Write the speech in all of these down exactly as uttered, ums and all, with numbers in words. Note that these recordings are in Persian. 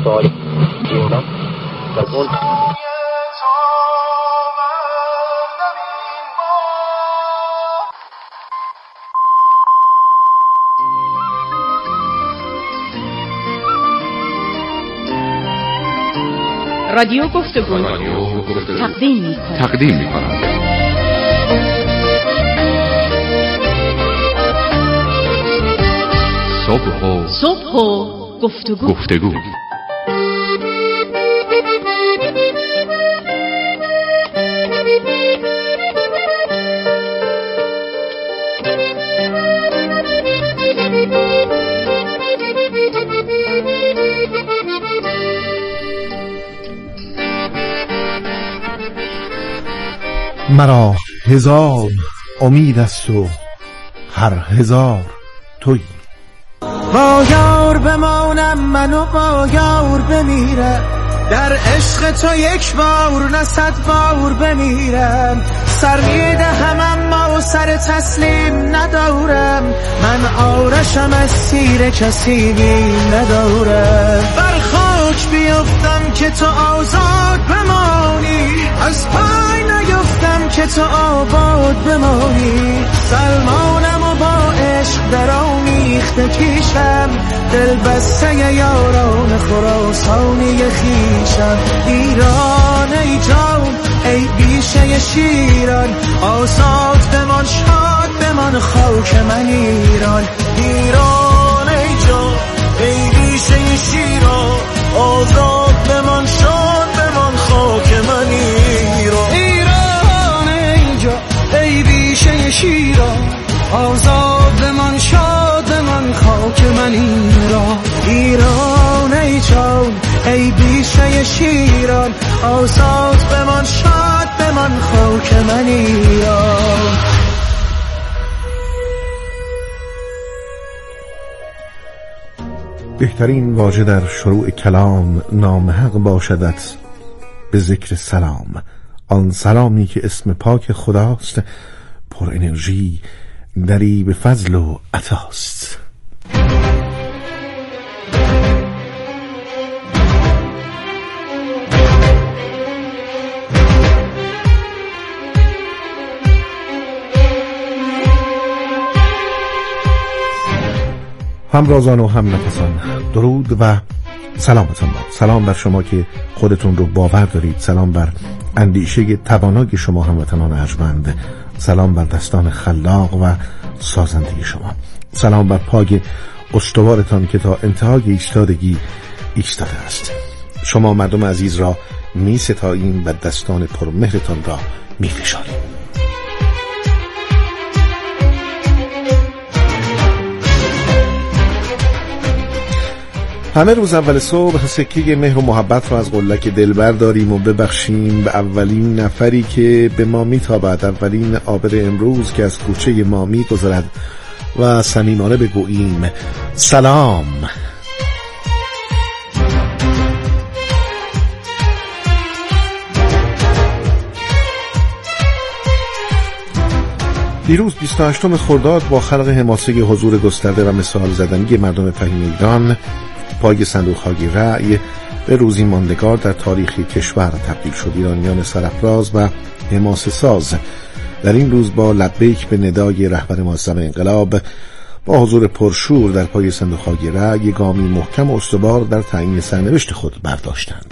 سال ایران و اون رادیو گفتگو تقدیم می‌کند تقدیم می‌کند صبح و صبح و گفتگو گفتگو مرا هزار امید است و هر هزار تویی. با یار بمانم منو با یار بمیرم، در عشق تو یک بار نه صد بار بمیرم. سر میدهم اما سر تسلیم ندارم، من آرشم از تیر کسی بیم ندارم. بر خاک بیفتم که تو آزاد بمانی، از پای نیفتم که تو آباد بمانی. سلمانم و با عشق در آمیخته کیشم، دل بسته یاران خراسانی خیشم. ایران ای جان ای بیشه شیران، آزاد بمان شاد بمان خاک من ایران. ایران ای جان ای بیشه شیران، آزاد بمان شاد بمان خاک من ایران. ایران ای جان ای بیشه شیران، آزاد بمان شاد بمان خاک من ایران. ایران ای جان ای بیشه شیران، آزاد بمان شاد بمان خاک من ایران. بهترین واژه در شروع کلام نامحق باشدت به ذکر سلام، آن سلامی که اسم پاک خداست، پر انرژی، دری به فضل و عطاست. همرازان و هم نفسان، درود و سلامتان باد. سلام بر شما که خودتون رو باور دارید، سلام بر اندیشه توانای شما هموطنان ارجمند، سلام بر دستان خلاق و سازنده شما، سلام بر پای استوارتان که تا انتهای ایستادگی ایستاده است. شما مردم عزیز را می ستاییم و دستان پرمهرتان را می فشاریم. همه روز اول صبح سکه مهر و محبت را از قلک دلبر داریم و ببخشیم به اولین نفری که به ما میتابد، اولین عابر امروز که از کوچه ما میگذرد و صمیمانه بگوییم سلام. دیروز بیست و هشتم خرداد با خلق حماسه حضور گسترده و مثال زدنی مردم فهیم ایران، پای صندوق‌های رأی به روزی ماندگار در تاریخ کشور تبدیل شد. ایرانیان سرافراز و حماسه ساز در این روز با لبیک به ندای رهبر معظم انقلاب، با حضور پرشور در پای صندوق‌های رأی، گامی محکم و استوار در تعیین سرنوشت خود برداشتند.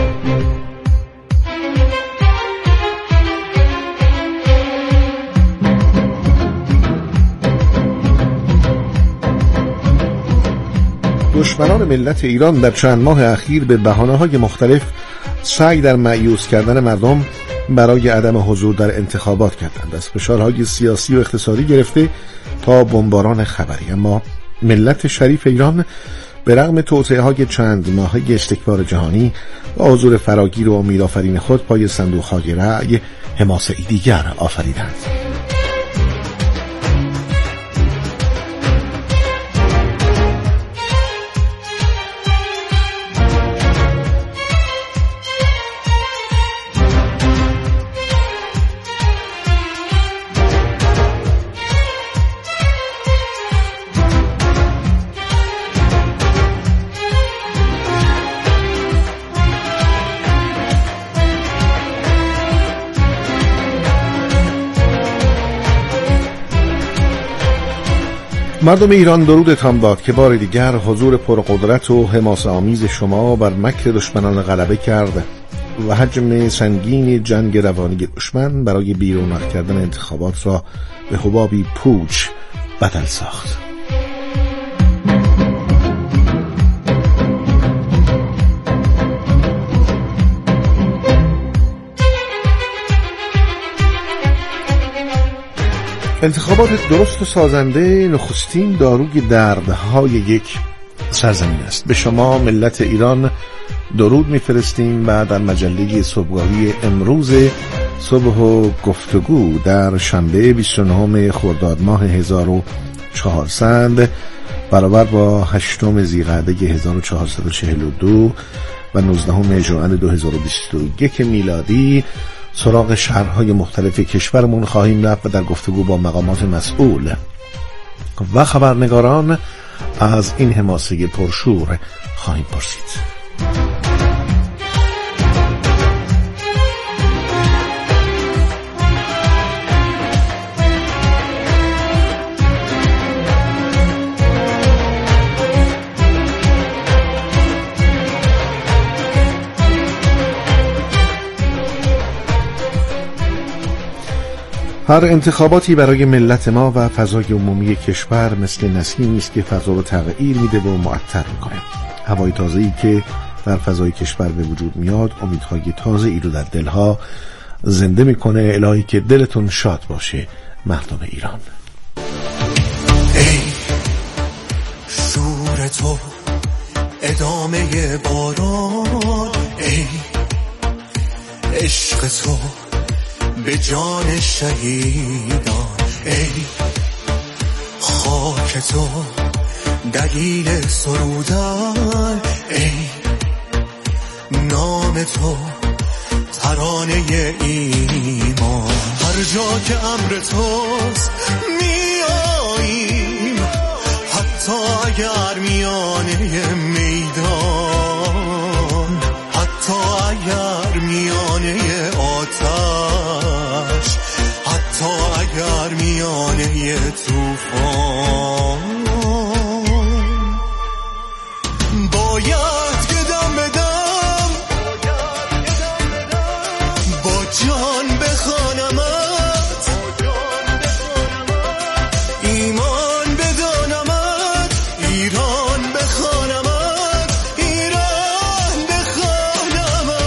دشمنان ملت ایران در چند ماه اخیر به بهانه‌های مختلف سعی در مایوس کردن مردم برای عدم حضور در انتخابات کردند، از فشارهای سیاسی و اقتصادی گرفته تا بمباران خبری. اما ملت شریف ایران به رغم توطئه‌های چند ماهه استکبار جهانی و حضور فراگیر و امیدآفرین خود پای صندوق‌های رأی حماسه‌ای دیگر آفریدند. مردم ایران درودتان باد که بار دیگر حضور پرقدرت و حماسه آمیز شما بر مکر دشمنان غلبه کرد و حجم سنگین جنگ روانی دشمن برای بیرونق کردن انتخابات را به حبابی پوچ بدل ساخت. انتخابات درست و سازنده نخستین داروی دردهای یک سرزمین است. به شما ملت ایران درود میفرستیم و در مجله صبحگاهی امروز صبح و گفتگو در شنبه بیست و نهم خرداد ماه هزار و چهارصد برابر با هشتم ذیقعده هزار و چهارصد و چهل و دو و نوزدهم ژوئن دو هزار و بیست و یک میلادی سراغ شهرهای مختلف کشورمون خواهیم رفت و در گفتگو با مقامات مسئول و خبرنگاران از این حماسه پرشور خواهیم پرسید. هر انتخاباتی برای ملت ما و فضای عمومی کشور مثل نسیمی است که فضا رو تغییر میده و معطر میکنه. هوای تازه‌ای که در فضای کشور به وجود میاد امیدهای تازه‌ای رو در دلها زنده میکنه. الهی که دلتون شاد باشه مردم ایران. ای شور تو ادامه باران، ای عشق تو به جان شهیدان، ای خاک تو دلیل سرودن، ای نام تو ترانه ایمان. هر جا که امر توست میاییم، حتی اگر میانه میدان، حتی اگر میانه آتش، حتی اگر میانه طوفان. باید که دم بدم، با جان بخوانمت، ایمان بدانمت، ایران بخوانمت، ایران بخوانمت.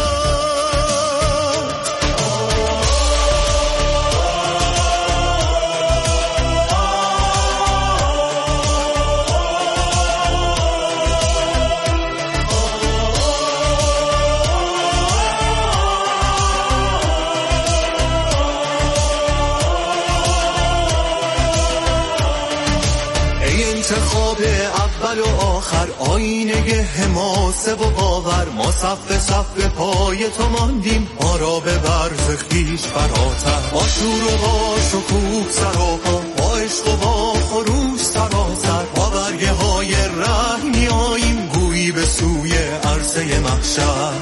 انتخاب اول و آخر، آینه حماسه و باور، ما صف صف پای تو ماندیم، ما را به برز خویش فراتر، با شور و با شکوه سراپا، با عشق و با خروش سراسر، با برگه های رنگ میاییم گویی به سوی عرصه محشر.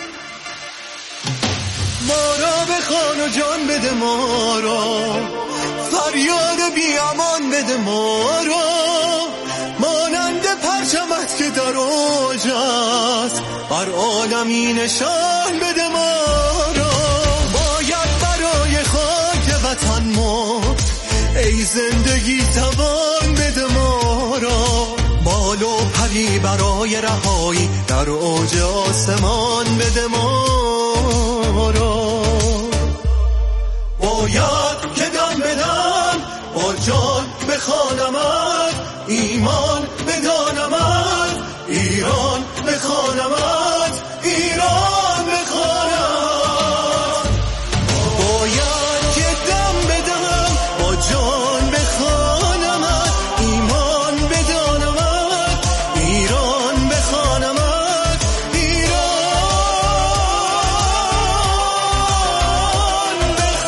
ما را بخوان و جان بده، ما را فریاد بی امان بده، ما را مانند پرچمت که در اوج است بر عالمی نشان بده. ما را باید برای خاک وطن مرد، ای زندگی توان بده. ما را بال و پری برای رهایی در اوج آسمان بده. ما را باید که دم بدم، با جان بخوانمت، ایمان بدانمت، ایران بخوانمت، ایران بخوانم. باید که دم بدم، با جان بخوانمت، ایمان بدانمت، ایران بخوانمت، ایران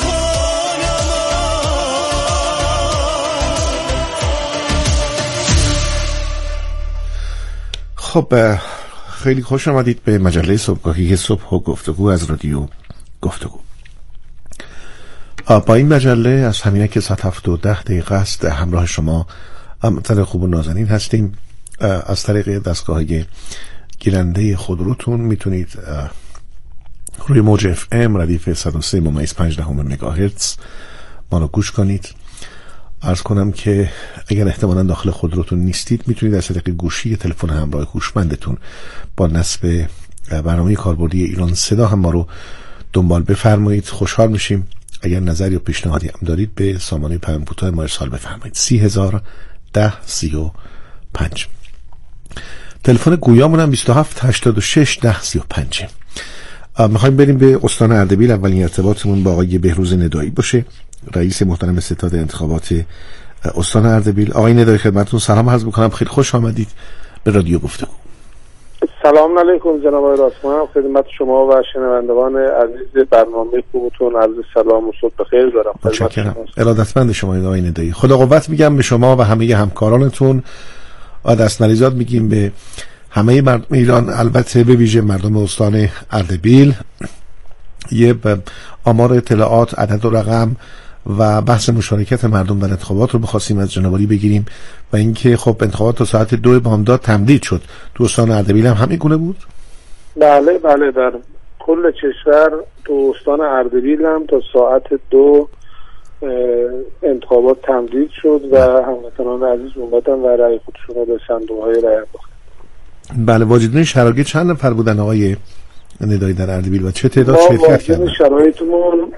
بخوانمت. خب خیلی خوش آمدید به مجله صبحگاهی صبح و گفتگو از رادیو گفتگو. با این مجله از همینه که ساعت هفت و ده دقیقه است همراه شما هموطن خوب و نازنین هستیم. از طریق دستگاه گیرنده خودروتون میتونید روی موج اف ام ردیف صد و سه ممیز پنج دهم مگاهرتز ما رو گوش کنید. عرض کنم که اگر احتمالاً داخل خودروتون نیستید میتونید از طریق گوشی تلفن همراه هوشمندتون با نصب برنامه کاربردی ایران صدا هم ما رو دنبال بفرمایید. خوشحال میشیم. اگر نظر یا پیشنهادی هم دارید به سامانه پیام کوتاه ما ارسال بفرمایید. سی هزار ده سی و پنج. تلفن گویامون هم بیست و هفت هشتاد و شش ده سی و پنج. میخوایم بریم به استان اردبیل. اولین ارتباطمون با آقای بهروز ندایی باشه، رئیس محترم ستاد انتخابات استان اردبیل. آقای ندایی خدمتتون سلام عرض میکنم. خیلی خوش آمدید به رادیو گفتگو. سلام علیکم جناب آقای راسمان، خدمت شما و شنوندگان عزیز برنامه خوبتون عرض سلام و صبح بخیر دارم. متشکرم. ارادتمند شما آقای ندایی. خدا قوت میگم به شما و همه همکارانتون. و دست نریزاد میگیم به همه مردم ایران، البته به ویژه مردم استان اردبیل. یه آمار اطلاعات، عدد و رقم و بحث مشارکت مردم در انتخابات رو بخواستیم از جناب عالی بگیریم و اینکه خب انتخابات تا ساعت دو بامداد تمدید شد. تو استان اردبیل هم همین گونه بود؟ بله بله، در کل کشور تو استان اردبیل هم تا ساعت دو انتخابات تمدید شد و هموطنان عزیز اومدن و رأی خودشون رو به صندوق‌های رأی انداختن. بله، واجدین شرایط چند نفر بودن آقای ندایی در اردبیل و چه تعداد شرکت کردن؟ واجدین شرایطمون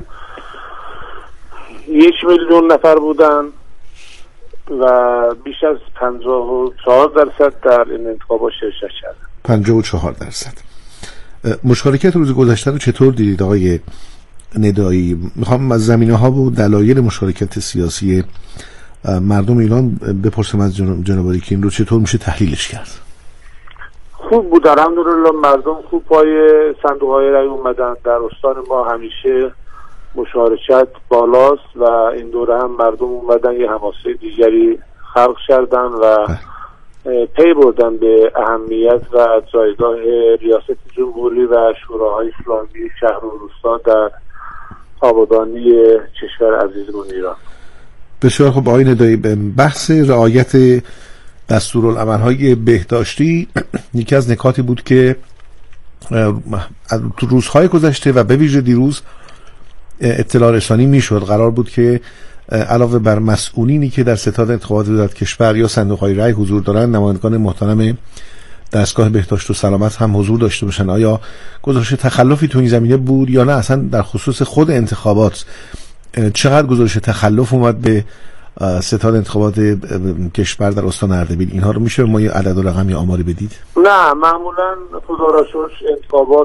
یک میلیون نفر بودن و بیش از پنجاه و چهار درصد در این انتخابات شرکت کردن. پنجاه و چهار درصد. مشارکت روز گذشته رو چطور دیدید آقای ندایی؟ میخوام از زمینه‌ها و دلایل مشارکت سیاسی مردم ایران بپرسم از جناب عالی که این رو چطور میشه تحلیلش کرد؟ خوب بود، الحمدلله مردم خوب پای صندوق‌های رأی اومدن. در استان ما همیشه مشارکت بالاست و این دوره هم مردم اومدن یه حماسه دیگری خلق کردن و پی بردن به اهمیت و جایگاه ریاست جمهوری و شوراهای اسلامی شهر و روستا در آبادانی کشور عزیزمون ایران. بسیار خوب آقای ندایی. بحث رعایت دستورالعمل‌های بهداشتی یکی از نکاتی بود که تو روزهای گذشته و به ویژه دیروز اطلاع رسانی میشد. قرار بود که علاوه بر مسئولینی که در ستاد انتخابات وزارت کشور یا صندوق‌های رأی حضور دارن، نمایندگان محترم دستگاه بهداشت و سلامت هم حضور داشته باشن. آیا گزارش تخلفی تو این زمینه بود یا نه؟ اصلا در خصوص خود انتخابات چقدر گزارش تخلف اومد به ستاد انتخابات کشور در استان اردبیل؟ اینها رو میشه ما یه عدد و رقم یا آماری بدید؟ نه، معمولا خدا را شکر انتخابات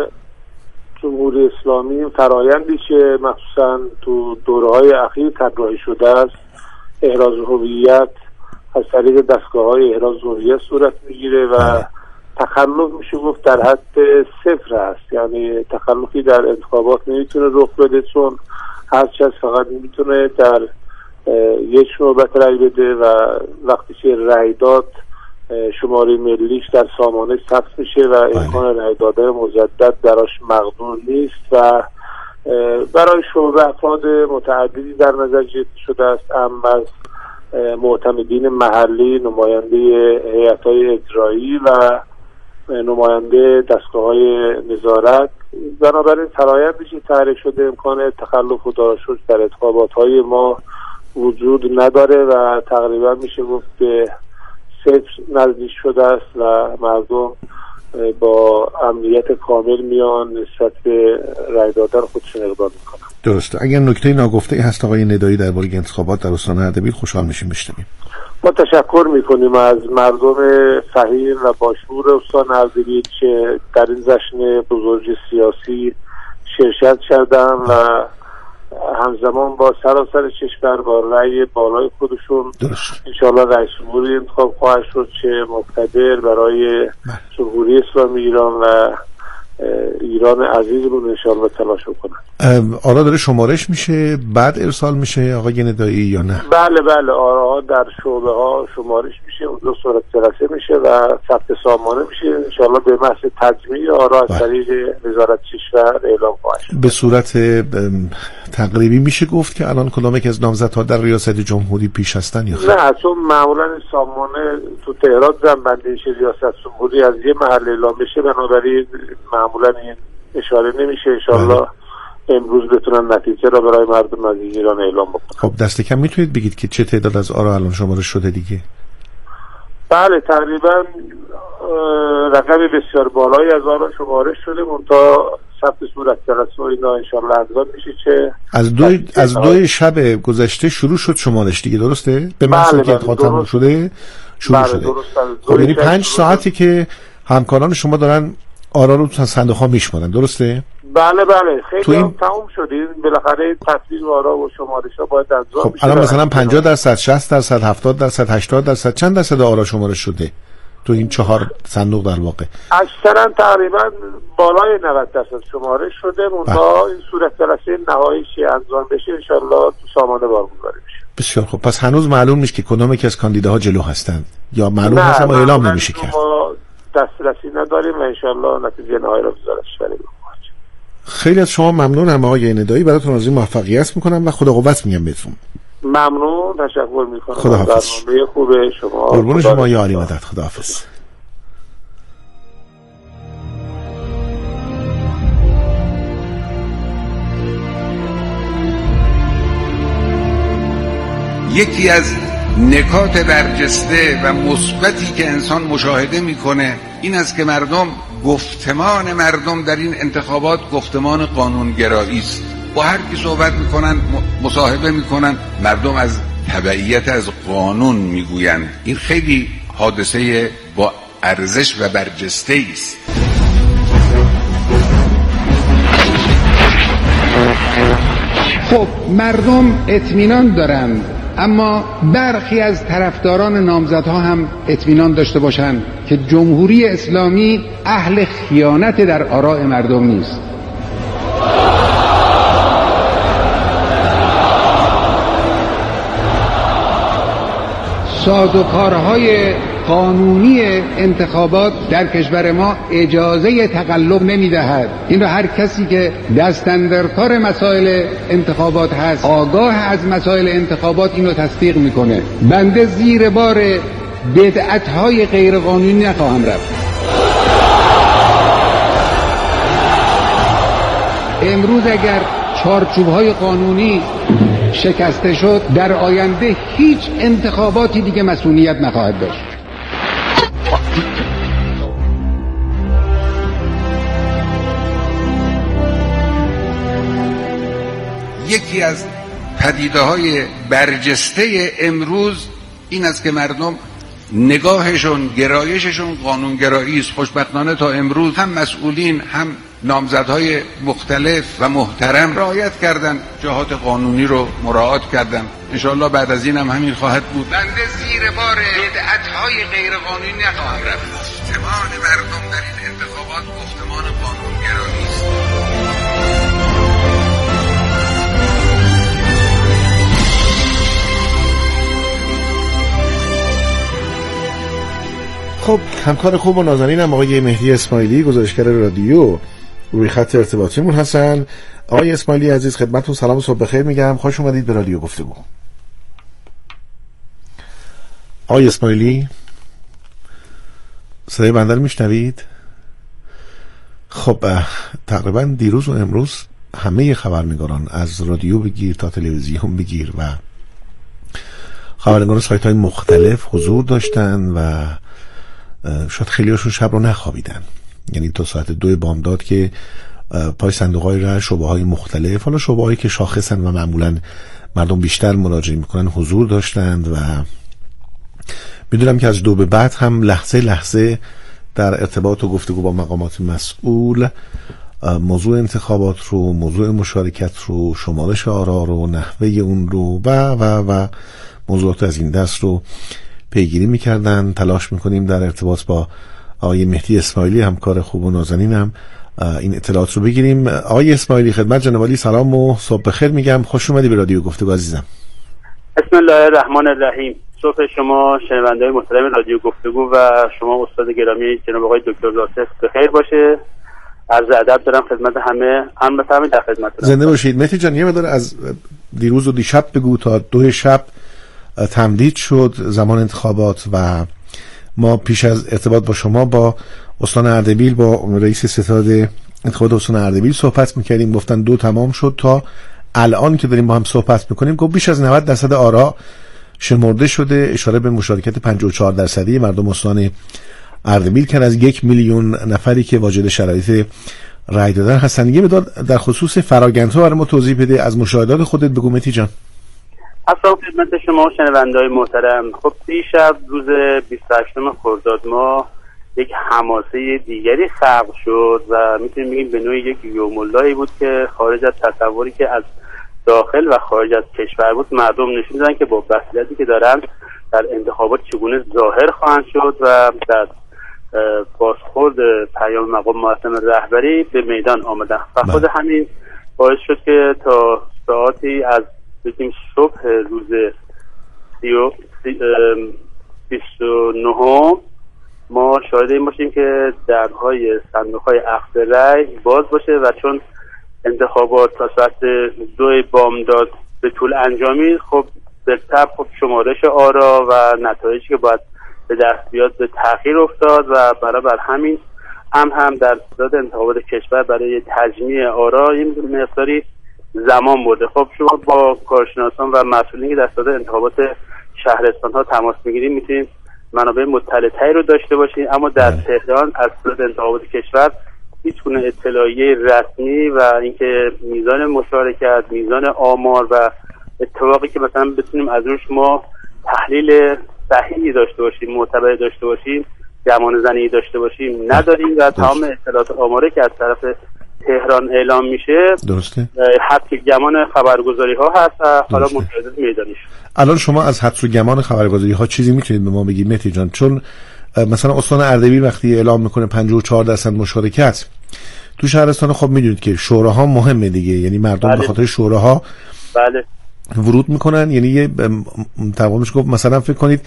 جمهوری اسلامی فرایندی که مخصوصا تو دوره‌های اخیر طراحی شده است، احراز هویت از طریق دستگاه‌های احراز هویت صورت میگیره و تخلف میشه گفت در حد صفر است. یعنی تخلفی در انتخابات نمیتونه رخ بده، چون هر کس فقط میتونه در یک نوبت رأی بده و وقتی که رأی داد شماره ملیش در سامانه ثبت میشه و امکان رأی دادن مجدد براش مقدور نیست و برای شعبه افراد متعددی در نظر گرفته شده است، اما از معتمدین محلی، نماینده هیئت‌های اجرایی و نماینده دستگاه‌های نظارت. بنابراین فرآیندی که تعریف شده امکان تخلف و داراشوش در انتخابات‌های ما وجود نداره و تقریبا میشه گفت به صفر نزدیک شده است و مردم با امنیت کامل میان نسبت به رأی دادن خودشون اقدام میکنن. درسته. اگر نکته ناگفته هست آقای ندایی درباره انتخابات در استان اردبیل خوشحال میشیم بشنویم. ما تشکر میکنیم از مردم فقیر و باشعور استان اردبیل که در این جشن بزرگ سیاسی شرکت کردن و همزمان با سراسر کشور با رأی بالای خودشون انشاءالله رئیس جمهوری انتخاب خواهد شد که مقتدر برای جمهوری اسلامی ایران و ایران عزیزمون انشاءالله تلاش کنن. آرا داره شمارش میشه بعد ارسال میشه آقای ندایی یا نه؟ بله بله، آراها در شعبه ها شمارش میشه میشه، اونجا صورت جلسه میشه و ثبت سامانه میشه. انشاءالله به محض تجمیع آرا از طریق وزارت کشور اعلام خواهد شد. به صورت تقریبی میشه گفت که الان کدام یک از نامزدها در ریاست جمهوری پیش هستن یا خیر؟ نه، چون معمولا سامانه تو تهران جنبنده شه ریاست جمهوری از یه محل اعلام بشه، بنابراین معمولا این اشاره نمیشه. انشاءالله امروز بتونن نتیجه را برای مردم از ایران اعلام بکنن. خب دست کم میتونید بگید که چه تعداد از آرا الان شمارش شده دیگه؟ بله، تقریبا رقم بسیار بالایی از آرا شمارش شده، منتها ثبت صورت جلسه و اینا انشاءالله انجام میشه. چه از دو از دو شب گذشته شروع شد شمارش دیگه، درسته؟ به محض که خاتم شده شروع بله شده. خب یعنی پنج ساعتی که همکاران شما دارن آرا رو تو صندوق ها میشمارن، درسته؟ بله بله، خیلی این... هم تموم شدین. بالاخره تصویر آرا و شمارش ها باید انجام خب میشه. الان مثلا پنجاه درصد، شصت درصد، هفتاد درصد، هشتاد درصد چند درصد آرا شمارش شده تو این چهار صندوق در واقع؟ اکثرا تقریبا بالای نود درصد شمارش شده، منتها این صورت جلسه نهاییش انجام بشه انشالله تو سامانه بارگذاری میشه. بسیار خب، پس هنوز معلوم نیست که کدام یکی از کاندیداها جلو هستند یا معلوم هست اما اعلام نمیشه کرد؟ ما دسترسی نداریم و انشالله نتیجه نهایی را وزارت کشور. خیلی از شما ممنونم آقای ندایی، براتون آرزوی موفقیت میکنم و خدا قوت میگم بهتون. ممنون، تشکر میکنم. خداحافظ. برنامه خوبه شما. قربون شما، یا علی مدد. خداحافظ. یکی از نکات برجسته و مثبتی که انسان مشاهده میکنه این است که مردم گفتمان مردم در این انتخابات گفتمان قانونگرایی است. با هر کی صحبت میکنن، مصاحبه میکنن، مردم از تبعیت از قانون میگویند. این خیلی حادثه با ارزش و برجسته است. خب مردم اطمینان دارند، اما برخی از طرفداران نامزدها هم اطمینان داشته باشند که جمهوری اسلامی اهل خیانت در آراء مردم نیست. سازوکارهای قانونی انتخابات در کشور ما اجازه تقلب نمیدهد. این را هر کسی که دستاندرکار مسائل انتخابات هست، آگاه از مسائل انتخابات، این را تصدیق میکنه. بنده زیر بار بدعت‌های غیرقانونی نخواهم رفت. امروز اگر چارچوب‌های قانونی شکسته شد، در آینده هیچ انتخاباتی دیگه مسئولیت نخواهد داشت. یکی از پدیده‌های برجسته امروز این است که مردم نگاهشون، گرایششون قانونگرایی است. خوشبختانه تا امروز هم مسئولین هم نامزدهای مختلف و محترم رعایت کردن، جهات قانونی رو مراعات کردن. انشاءالله بعد از این هم همین خواهد بود. بنده زیر بار بدعت‌های غیرقانونی نخواهم رفت. گفتمان مردم در این انتخابات گفتمان قانونگرایی است. خب همکار خوب و نازنینم آقای مهدی اسماعیلی، گزارشگر رادیو، روی خط ارتباطیمون هستن. آقای اسماعیلی عزیز، خدمتتون سلام و صبح بخیر میگم. خوش اومدید به رادیو گفتگو. آقای اسماعیلی، صدای بنده رو میشنوید؟ خب تقریبا دیروز و امروز همه خبرنگاران از رادیو بگیر تا تلویزیون بگیر و خبرنگاران سایت های مختلف حضور داشتن و شاید خیلی هاشون شب رو نخوابیدن. یعنی تا ساعت دو بامداد که پای صندوق های رای شعبه های مختلف، حالا شعبه هایی که شاخصن و معمولا مردم بیشتر مراجعه میکنن، حضور داشتند و میدونم که از دو به بعد هم لحظه لحظه در ارتباط و گفتگو با مقامات مسئول موضوع انتخابات رو، موضوع مشارکت رو، شمارش آرا رو، نحوه اون رو و و و موضوعات از این دست رو پیگیری میکردن. تلاش میکنیم در ارتباط با آقای مهدی اسماعیلی، همکار خوب و نازنینم، این اطلاعات رو بگیریم. آقای اسماعیلی، خدمت جناب عالی سلام و صبح بخیر میگم. خوش اومدی به رادیو گفتگو عزیزم. بسم الله الرحمن الرحیم. صبح شما شنونده‌های محترم رادیو گفتگو و شما استاد گرامی جناب آقای دکتر لاطف بخیر باشه. عرض ادب دارم خدمت همه. هم بفرمایید در خدمتتون. زنده باشید. مهدی جان یه مقدار از دیروز و دیشب بگو. تا دو شب تمدید شد زمان انتخابات و ما پیش از ارتباط با شما با استان اردبیل با رئیس ستاد انتخابات استان اردبیل صحبت می‌کردیم. گفتن دو تمام شد. تا الان که داریم با هم صحبت می‌کنیم گفت بیش از نود درصد آرا شمرده شده. اشاره به مشارکت پنجاه و چهار درصدی مردم استان اردبیل که از یک میلیون نفری که واجد شرایط رای دادن هستن. یه مقدار در خصوص فراگندها برای ما توضیح بده. از مشاهدات خودت بگو مهدی جان. اصلا خدمت شما شنونده‌های محترم، خب دیشب روز بیست و هشتم خرداد ماه یک حماسه دیگری خلق شد و میتونیم بگیم به نوعی یک یوم اللهی بود که خارج از تصوری که از داخل و خارج از کشور بود مردم نشون دادن که با مسئولیتی که دارن در انتخابات چگونه ظاهر خواهند شد و در بازخورد پیام مقام معظم رهبری به میدان آمدن و خود همین باعث شد که تا ساعتی از بگیم صبح روز بیست و نهم ما شاهد این باشیم که درهای صندوق‌های اخذ رأی باز باشه و چون انتخابات تا ساعت دو بامداد به طول انجامید، خب به طب خب شمارش آرا و نتایجی که باید به دست بیاد به تأخیر افتاد و برابر همین هم هم در صداد انتخابات کشور برای تجمیع آرا این مقداری زمان برده. خب شما با کارشناسان و مسئولین که در صداد انتخابات شهرستان ها تماس میگیریم میتونید منابع مطلع‌تری رو داشته باشین، اما در تهران از صداد انتخابات کشور هیچ گونه اطلاعیه رسمی و اینکه میزان مشارکت، میزان آمار و اتفاقی که مثلا بتونیم از روش ما تحلیل صحیحی داشته باشیم، معتبر داشته باشیم، گمان زنی داشته باشیم نداریم و تمام اطلاعات آماره که از طرف تهران اعلام میشه درسته حدس و گمان خبرگزاری ها هست و حالا مشاهدات میدانیش. الان شما از حدس و گمان خبرگزاری ها چیزی میتونید به ما بگید مهدی جان؟ چون مثلا استان اردبیل وقتی اعلام میکنه پنجاه و چهار درصد مشارکت تو شهرستان، خب میدونید که شوراها مهمه دیگه، یعنی مردم بله. به خاطر شوراها بله ورود میکنن. یعنی یه تقریباش گفت مثلا فکر کنید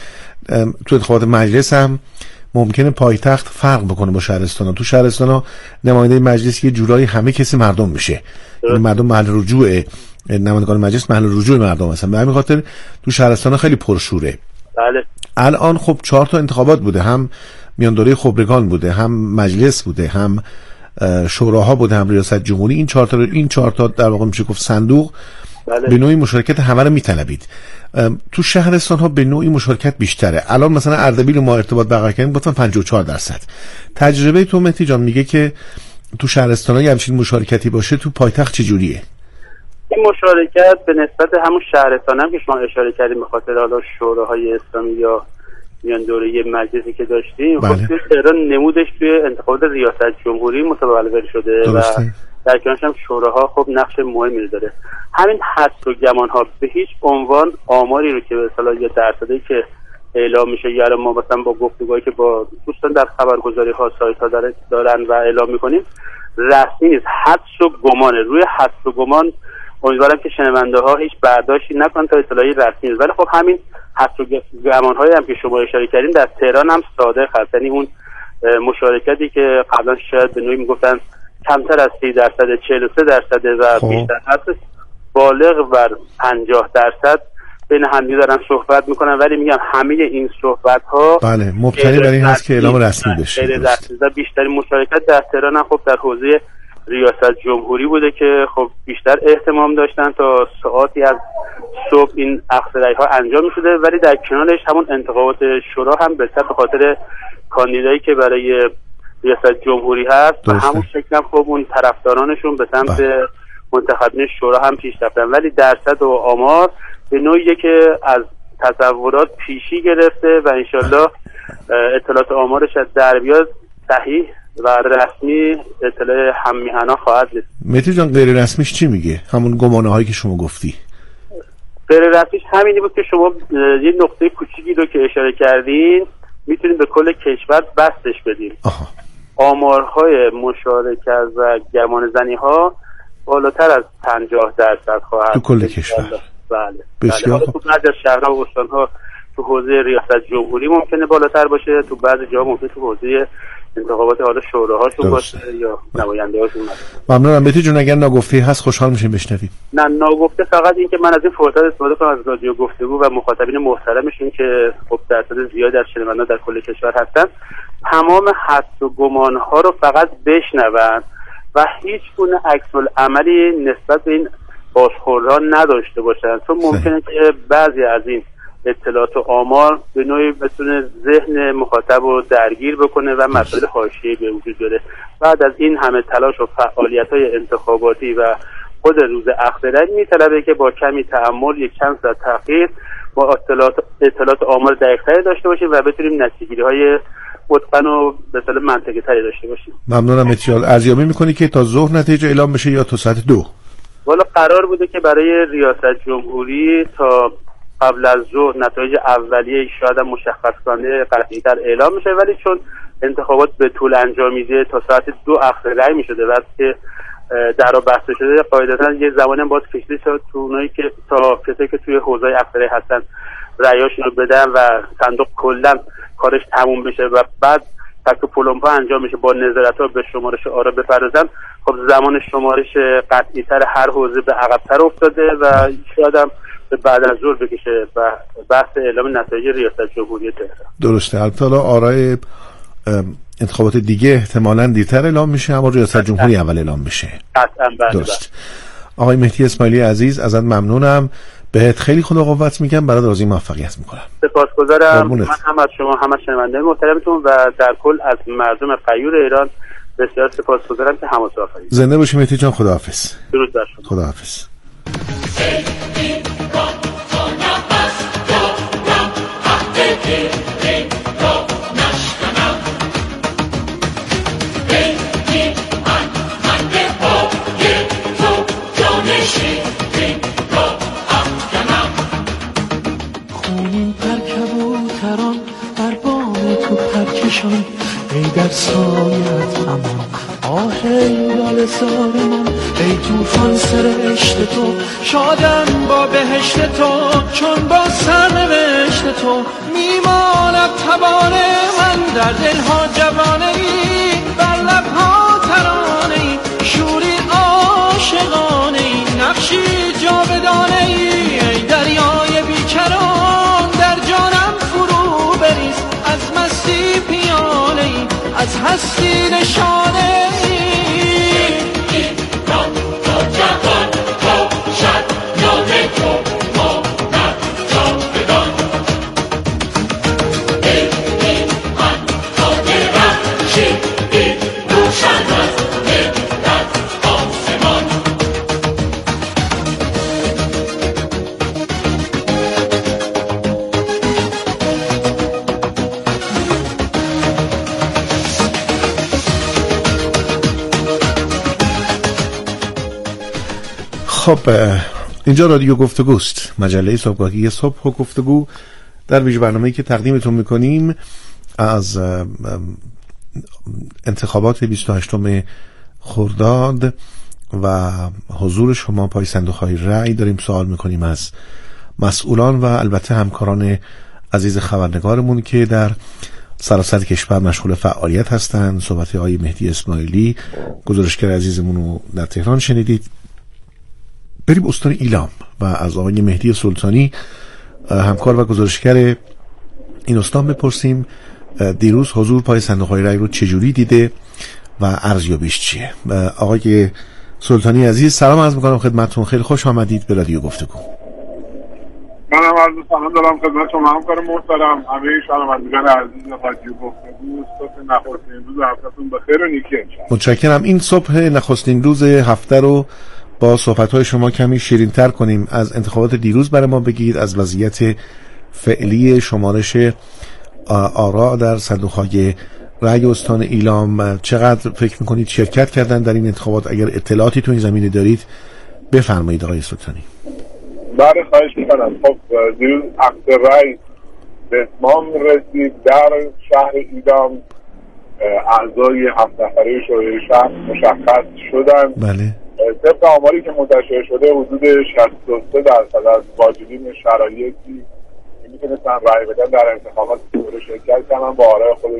تو انتخابات مجلس هم ممکنه پایتخت فرق بکنه با شهرستان ها. تو شهرستان ها نماینده مجلس یه جورایی همه کسی مردم میشه، یعنی مردم محل رجوع نمایندگان مجلس محل رجوع مردم هستن. به همین خاطر تو شهرستان ها خیلی پرشوره. بله. الان خب چهار تا انتخابات بوده، هم میان دوره خبرگان بوده، هم مجلس بوده، هم شوراها بوده، هم ریاست جمهوری. این چهار تا این چهار تا در واقع میشه گفت صندوق بله. به نوعی مشارکت همه رو میطلبید. تو شهرستان ها به نوعی مشارکت بیشتره. الان مثلا اردبیل ما ارتباط برقرار کردیم گفتن پنجاه و چهار درصد. تجربه تو مهدی جان میگه که تو شهرستان ها همچین مشارکتی باشه، تو پایتخت چجوریه؟ این مشارکت به نسبت همون شهرستان هم که شما اشاره کردیم به خاطر حالا شوراهای اسلامی یا میان دوره مجلسی که داشتیم بله. خب توی تهران نمودش توی انتخابات ریاست جمهوری متولد شده درسته. و در کنارش هم شوراها خب نقش مهمی داره. همین حدس و گمان ها به هیچ عنوان آماری رو که به اصطلاح یا درصدی که اعلام میشه یا ما مثلا با گفتگوهایی که با دوستان در خبرگزاری ها سایت ها دارن و اعلام میکنیم رسمی نیست. حدس و گمانه. روی حدس و گمان امیدوارم که شنونده ها هیچ برداشتی نکنن تا اطلاعی رسمی نیست. ولی خب همین حدس و گمان هایی هم که شما اشاره کردین در تهران هم صادق هست. یعنی اون مشارکتی که قبلا شاید به نوعی میگفتن کمتر از سی درصد چهل و سه درصد و خوب. بیشتر هست بالغ بر پنجاه درصد بین همدیگه دارن صحبت میکنن. ولی میگم همه این صحبت ها بله مبتنی بر این هست که اعلام رسمی بشه. و بیشتری مشارکت در تهران هم خب در حوزه ریاست جمهوری بوده که خب بیشتر اهتمام داشتن تا ساعتی از صبح این اخذ رأی ها انجام شده. ولی در کنارش همون انتخابات شورا هم به خاطر کاندیدایی که برای ریاست جمهوری هست و همون شکل هم خب اون طرفدارانشون به سمت منتخبین شورا هم پیش رفتن. ولی درصد و آمار به نوعی که از تصورات پیشی گرفته و انشالله اطلاعات آمارش از در بیاد صحیح و رسمی اطلاع هم میهنا خواهد رسید. مهدی جان غیر رسمیش چی میگه؟ همون گمانه هایی که شما گفتی. غیر رسمیش همینی بود که شما یه نقطه کوچیکی رو که اشاره کردین میتونید به کل کشور بستش بدین. آها. آمارهای مشارکت و گمان زنی ها بالاتر از پنجاه درصد خواهد تو کل کشور. بله. بسیار خوب. بعد از شهرها و استان‌ها تو حوزه ریاست جمهوری ممکنه بالاتر باشه، تو بعضی جاها ممکنه تو حوزه انتخابات حالا شوراهاشون باشه یا نماینده‌هاشون. ممنونم مهدی جون، اگر ناگفته هست خوشحال میشیم بشنویم. نه ناگفته فقط این که من از این فرصت استفاده کنم از رادیو گفتگو و مخاطبین محترمشون که خب درصد زیادی از شنوندگان در کل کشور هستن، تمام حدس و گمان‌ها رو فقط بشنون و هیچ گونه عکس‌العملی نسبت به این بازخوردها نداشته باشن، چون ممکنه که بعضی از این اطلاعات و آمار به نوعی بتونه ذهن مخاطب رو درگیر بکنه و مسائل حاشیه‌ای به وجود بیاره. بعد از این همه تلاش و فعالیت‌های انتخاباتی و خود روز اخترک می‌طلبه که با کمی تأمل، یک چند ساعت تحقیق، با اطلاعات اطلاعات آمار دقیق‌تری داشته باشیم و بتونیم نتیجه‌گیری‌های متقن و به اصطلاح منطقی‌تری داشته باشیم. ممنونم متیال. ارزیابی می‌کنی که تا ظهر نتیجه اعلام بشه یا تا ساعت دو؟ والا قرار بوده که برای ریاست جمهوری تا قبل از ظهر نتایج اولیه شاید مشخص کننده قطعی‌تر اعلام میشه، ولی چون انتخابات به طول انجامیده تا ساعت دو اخر رأی میشده و که درا بسته شده، قاعدتاً یه زمانی هم باز کشیده شد تو اونایی که تا کسایی که توی حوزه اخره هستن رأیاشون رو بدن و صندوق کلا کارش تموم بشه و بعد تک و پلمپا انجام میشه با نظارت‌ها به شمارش آرا بپردازن. خب زمان شمارش قطعی‌تر هر حوزه به عقب‌تر افتاده و شاید هم بعد از ظهر بکشه و بحث اعلام نتایج ریاست جمهوری تهران. درسته. البته آرای انتخابات دیگه احتمالاً دیرتر اعلام میشه، اما ریاست جمهوری اول اعلام میشه. قطعاً. درست. آقای مهدی اسماعیلی عزیز، ازت ممنونم. بهت خیلی خدا قوت میگم، برات آرزوی موفقیت میکنم. سپاسگزارم. من هم از شما، هم از شنونده محترمتون و در کل از مردم غیور ایران بسیار سپاسگزارم که حماسه آفرید. زنده باشی مهدی جان. خداحافظ. درود بر شما. خداحافظ. خونین پر کبوتران بر بام تو پرکشان، ای در سایت امان آه ای لال زار من، ای توفان سرشت تو شادم با بهشت تو، چون با سرنوشت تو میماند تبانه من، در دلها جوانه ای، بر لبها ترانه ای، شوری عاشقانه ای، نقشی جاودانه ای، ای دریای بیکران در جانم فرو بریز، از مستی پیاله ای، از هستی نشانه ای. خب اینجا رادیو گفتگوست، مجله صبحگاهی صبح و گفتگو. در ویژه برنامه‌ای که تقدیمتون میکنیم از انتخابات بیست و هشتم خرداد و حضور شما پای صندوق‌های رأی داریم سوال میکنیم از مسئولان و البته همکاران عزیز خبرنگارمون که در سراسر کشور مشغول فعالیت هستند. صحبت آقای مهدی اسماعیلی گزارشگر عزیزمون رو در تهران شنیدید. بریم استان ایلام و از آقای مهدی سلطانی همکار و گزارشگر این استان بپرسیم دیروز حضور پای صندوق‌های رأی رو چجوری دیده و ارزیابیش چیه. آقای سلطانی عزیز سلام عرض می‌کنم خدمتتون، خیلی خوش آمدید به رادیو گفتگو. منم عرض سلام دارم خدمت شما همکار محترم، همه شنوندگان عزیز رادیو گفتگو. صبح نخستین روز هفته‌تون بخیر و نیکی انشالله. متشکرم. این صبح نخستین روز هفته رو با صحبت‌های شما کمی شیرین‌تر کنیم. از انتخابات دیروز برای ما بگید، از وضعیت فعلی شمارش آرا در صندوق‌های رأی استان ایلام، چقدر فکر می‌کنید شرکت کردن در این انتخابات؟ اگر اطلاعاتی تو این زمینه دارید بفرمایید آقای سلطانی. بله خواهش می‌کنم. خب دیروز عقد رأی به اتمام رسید. در شهر ایلام اعضای هفت نفره شورای شهر مشخص شدن. بله. طبق آماری که منتشر شده حدود شصت و سه درصد از واجدین شرایطی میتونستن رای بدن در انتخابات شرکت کنن با آرای خودشون